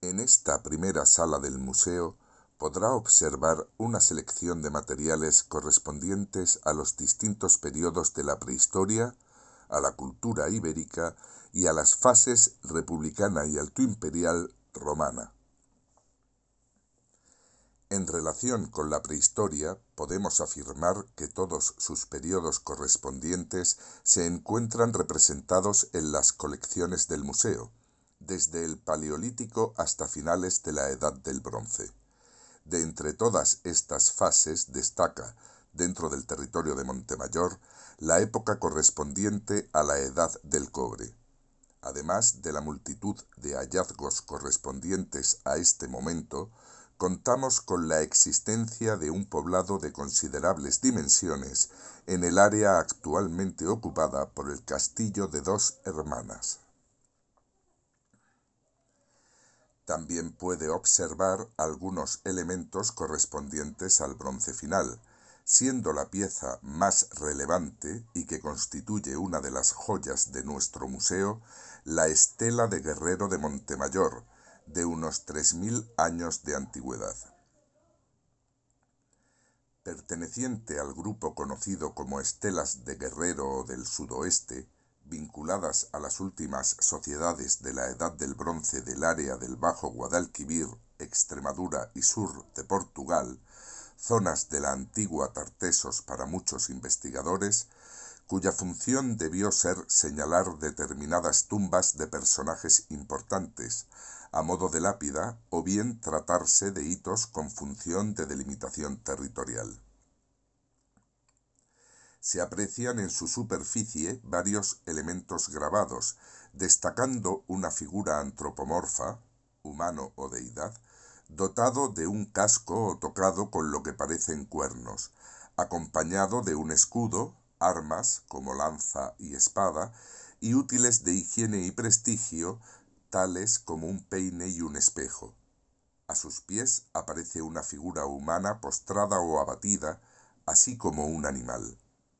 En esta primera sala del museo podrá observar una selección de materiales correspondientes a los distintos periodos de la prehistoria, a la cultura ibérica y a las fases republicana y altoimperial romana. En relación con la prehistoria, podemos afirmar que todos sus periodos correspondientes se encuentran representados en las colecciones del museo, desde el Paleolítico hasta finales de la Edad del Bronce. De entre todas estas fases destaca, dentro del territorio de Montemayor, la época correspondiente a la Edad del Cobre. Además de la multitud de hallazgos correspondientes a este momento, contamos con la existencia de un poblado de considerables dimensiones en el área actualmente ocupada por el castillo de Dos Hermanas. También puede observar algunos elementos correspondientes al bronce final, siendo la pieza más relevante y que constituye una de las joyas de nuestro museo, la estela de Guerrero de Montemayor, de unos 3000 años de antigüedad. Perteneciente al grupo conocido como estelas de Guerrero del Sudoeste, vinculadas a las últimas sociedades de la Edad del Bronce del área del Bajo Guadalquivir, Extremadura y sur de Portugal, zonas de la antigua Tartesos para muchos investigadores, cuya función debió ser señalar determinadas tumbas de personajes importantes, a modo de lápida, o bien tratarse de hitos con función de delimitación territorial. Se aprecian en su superficie varios elementos grabados, destacando una figura antropomorfa, humano o deidad, dotado de un casco o tocado con lo que parecen cuernos, acompañado de un escudo, armas como lanza y espada, y útiles de higiene y prestigio, tales como un peine y un espejo. A sus pies aparece una figura humana postrada o abatida, así como un animal.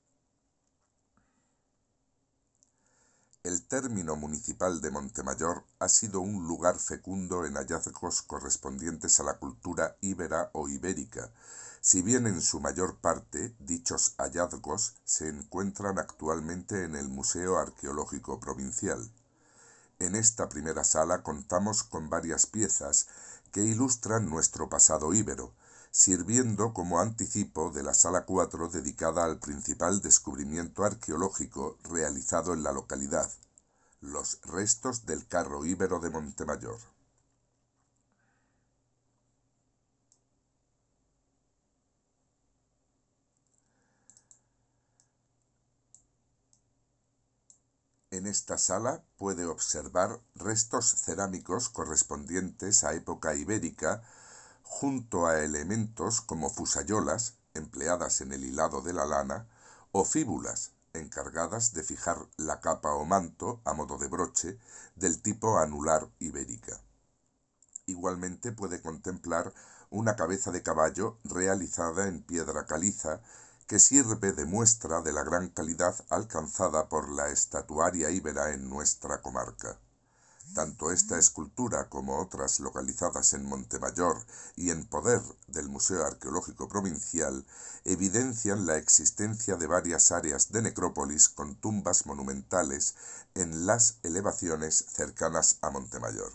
El término municipal de Montemayor ha sido un lugar fecundo en hallazgos correspondientes a la cultura íbera o ibérica, si bien en su mayor parte dichos hallazgos se encuentran actualmente en el Museo Arqueológico Provincial. En esta primera sala contamos con varias piezas que ilustran nuestro pasado íbero, sirviendo como anticipo de la Sala 4 dedicada al principal descubrimiento arqueológico realizado en la localidad, los restos del carro íbero de Montemayor. En esta sala puede observar restos cerámicos correspondientes a época ibérica, junto a elementos como fusayolas, empleadas en el hilado de la lana, o fíbulas, encargadas de fijar la capa o manto, a modo de broche, del tipo anular ibérica. Igualmente puede contemplar una cabeza de caballo realizada en piedra caliza, que sirve de muestra de la gran calidad alcanzada por la estatuaria íbera en nuestra comarca. Tanto esta escultura como otras localizadas en Montemayor y en poder del Museo Arqueológico Provincial evidencian la existencia de varias áreas de necrópolis con tumbas monumentales en las elevaciones cercanas a Montemayor.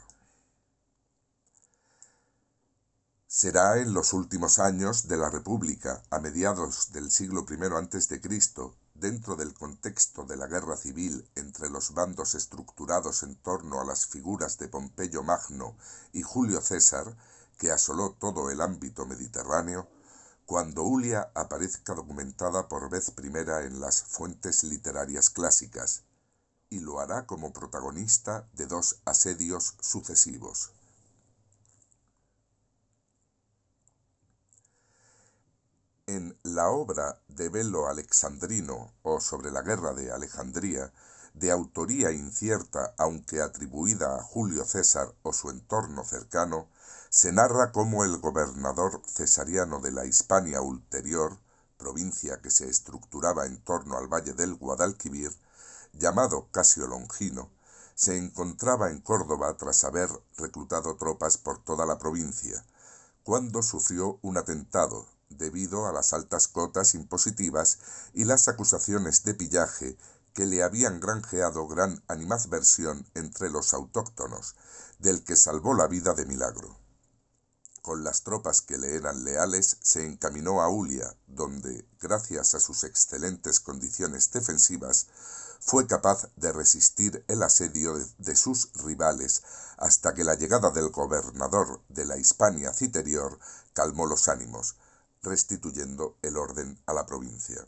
Será en los últimos años de la República, a mediados del siglo I a.C., dentro del contexto de la guerra civil entre los bandos estructurados en torno a las figuras de Pompeyo Magno y Julio César, que asoló todo el ámbito mediterráneo, cuando Ulia aparezca documentada por vez primera en las fuentes literarias clásicas, y lo hará como protagonista de dos asedios sucesivos. En la obra de Belo Alexandrino o sobre la guerra de Alejandría, de autoría incierta aunque atribuida a Julio César o su entorno cercano, se narra cómo el gobernador cesariano de la Hispania Ulterior, provincia que se estructuraba en torno al valle del Guadalquivir, llamado Casio Longino, se encontraba en Córdoba tras haber reclutado tropas por toda la provincia, cuando sufrió un atentado debido a las altas cotas impositivas y las acusaciones de pillaje que le habían granjeado gran animadversión entre los autóctonos, del que salvó la vida de milagro. Con las tropas que le eran leales se encaminó a Ulia, donde, gracias a sus excelentes condiciones defensivas, fue capaz de resistir el asedio de sus rivales hasta que la llegada del gobernador de la Hispania Citerior calmó los ánimos, restituyendo el orden a la provincia.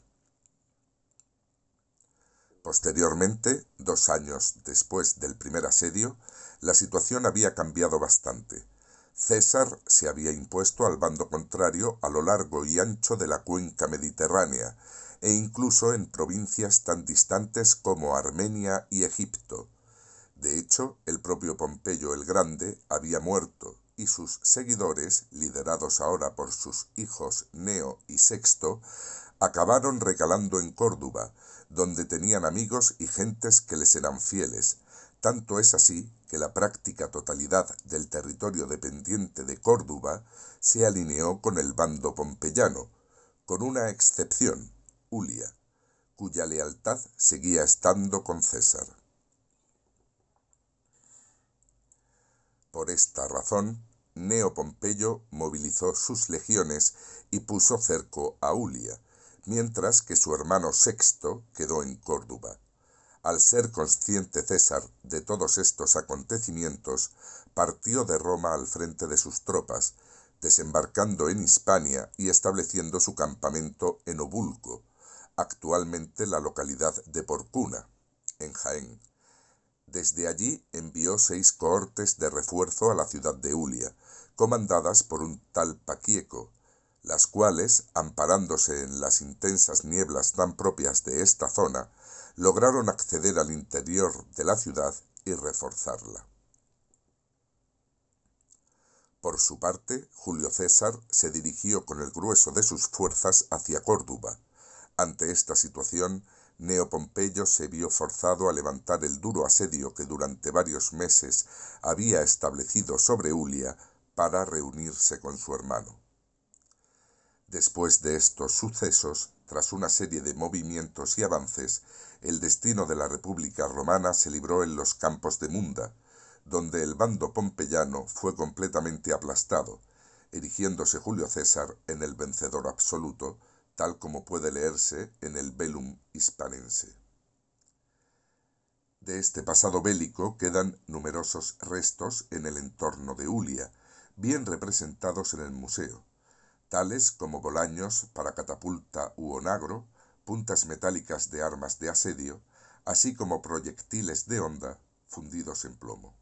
Posteriormente, 2 años después del primer asedio, la situación había cambiado bastante. César se había impuesto al bando contrario a lo largo y ancho de la cuenca mediterránea, e incluso en provincias tan distantes como Armenia y Egipto. De hecho, el propio Pompeyo el Grande había muerto, y sus seguidores, liderados ahora por sus hijos Neo y Sexto, acabaron recalando en Córdoba, donde tenían amigos y gentes que les eran fieles. Tanto es así que la práctica totalidad del territorio dependiente de Córdoba se alineó con el bando pompeyano, con una excepción, Ulia, cuya lealtad seguía estando con César. Por esta razón, Neo Pompeyo movilizó sus legiones y puso cerco a Ulia, mientras que su hermano Sexto quedó en Córdoba. Al ser consciente César de todos estos acontecimientos, partió de Roma al frente de sus tropas, desembarcando en Hispania y estableciendo su campamento en Obulco, actualmente la localidad de Porcuna, en Jaén. Desde allí envió 6 cohortes de refuerzo a la ciudad de Ulia, comandadas por un tal Paquieco, las cuales, amparándose en las intensas nieblas tan propias de esta zona, lograron acceder al interior de la ciudad y reforzarla. Por su parte, Julio César se dirigió con el grueso de sus fuerzas hacia Córdoba. Ante esta situación, Neo Pompeyo se vio forzado a levantar el duro asedio que durante varios meses había establecido sobre Ulia para reunirse con su hermano. Después de estos sucesos, tras una serie de movimientos y avances, el destino de la República Romana se libró en los campos de Munda, donde el bando pompeyano fue completamente aplastado, erigiéndose Julio César en el vencedor absoluto, tal como puede leerse en el Velum Hispanense. De este pasado bélico quedan numerosos restos en el entorno de Ulia, bien representados en el museo, tales como bolaños para catapulta u onagro, puntas metálicas de armas de asedio, así como proyectiles de honda fundidos en plomo.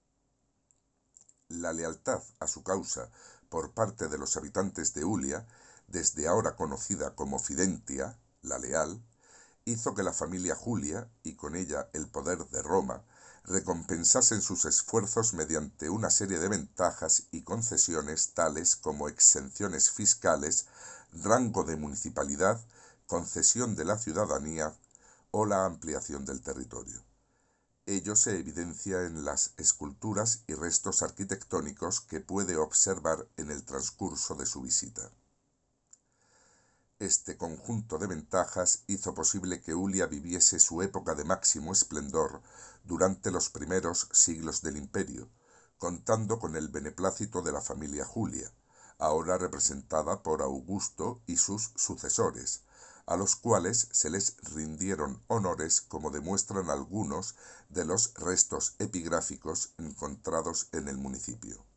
La lealtad a su causa por parte de los habitantes de Ulia, desde ahora conocida como Fidentia, la leal, hizo que la familia Julia, y con ella el poder de Roma, recompensasen sus esfuerzos mediante una serie de ventajas y concesiones tales como exenciones fiscales, rango de municipalidad, concesión de la ciudadanía o la ampliación del territorio. Ello se evidencia en las esculturas y restos arquitectónicos que puede observar en el transcurso de su visita. Este conjunto de ventajas hizo posible que Ulia viviese su época de máximo esplendor durante los primeros siglos del imperio, contando con el beneplácito de la familia Julia, ahora representada por Augusto y sus sucesores, a los cuales se les rindieron honores como demuestran algunos de los restos epigráficos encontrados en el municipio.